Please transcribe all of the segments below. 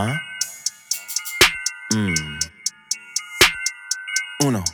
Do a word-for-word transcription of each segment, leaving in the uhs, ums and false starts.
Uh-huh. Mmm. Uno,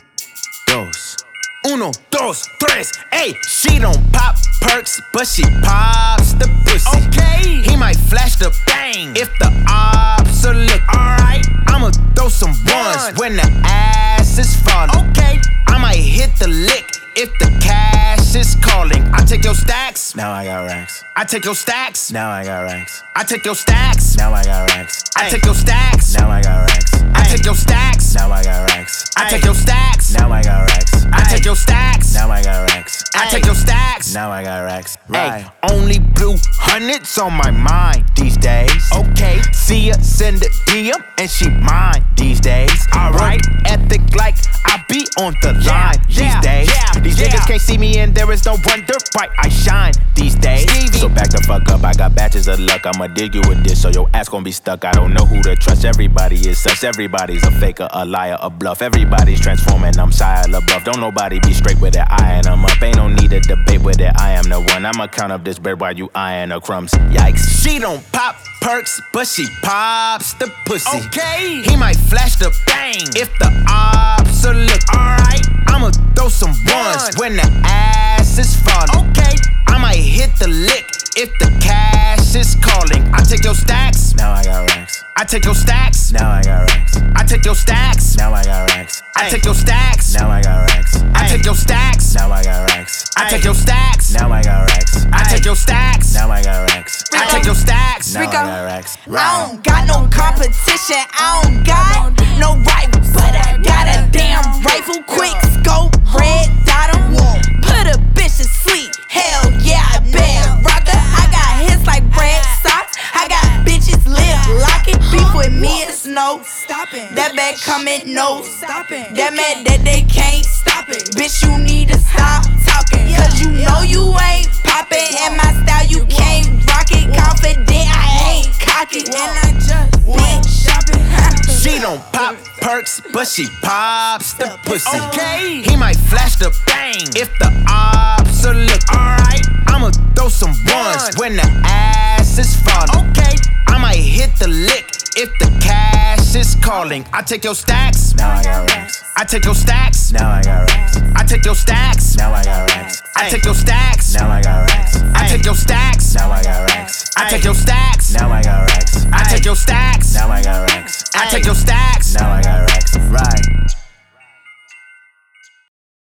dos. Uno, dos, tres. Ayy, she don't pop perks, but she pops the pussy. Okay. He might flash the bang if the ops are looking. Alright. I'ma throw some ones when the ass is falling. Okay. I might hit the lick if the cash is calling. I take your stacks. Now I got racks. I take your stacks. Now I got racks. I take your stacks. Now I got racks. I take your stacks. Now I got racks. I take your stacks. Now I got racks. I take your stacks. Now I got racks. I take your stacks. Now I got racks. I take your stacks. Now I got racks. Right. Only blue hundreds on my mind these days. Okay. See her send a D M and she mine these days. Alright. Ethic like I be on the line these days. These niggas can't see me and there is no wonder why I shine these days. So back the fuck up, I got batches of luck. I'ma dig you with this so your ass gon' be stuck. I don't know who to trust, everybody is such. Everybody's a faker, a liar, a bluff. Everybody's transforming, I'm Shia LaBeouf. Don't nobody be straight with it, eyeing them up. Ain't no need to debate with it, I am the one. I'ma count up this bread while you eyeing the crumbs. Yikes. She don't pop perks, but she pops the pussy. Okay. He might flash the bang if the ops are looking. Alright. I'ma throw some ones when the ass is falling. Okay. I might hit the lick if the cash is calling. I take your stacks. Now I got racks. I take your stacks. Now I got racks. I take your stacks. Now I got racks. I take your stacks. Now I got racks. I take your stacks. Now I got racks. I take your stacks. Now I got racks. I take your stacks. Now I got racks. I take your stacks. Now I got racks. I don't got no competition. I don't got no rival, but I got a damn rifle. Quick scope, red dot 'em. Put a bitch to sleep. Hell yeah, I been rocker. I got hits like red socks. I got bitches lip locking. Beef with me is no stopping. That bad coming, no stopping. That man that they can't stop it. Bitch, you need to stop talking. Cause you know you ain't popping. And my style, you can't rock it. Confident, I ain't cocky. And I just went shopping. She don't pop perks, but she pops the pussy. Okay. He might flash the bang if the ops are looking. Alright. I'ma throw some ones when the ass is falling. Okay. I might hit the lick if the cash is calling. I take your stacks. Now I got racks. I take your stacks. Now I got racks. I take your stacks. Now I got racks. I take your stacks. Now I got racks. I take your stacks. Now I got racks. I take your stacks. Now I got racks. I take your stacks. Now I got racks. I take your stacks. Now I got racks. Right.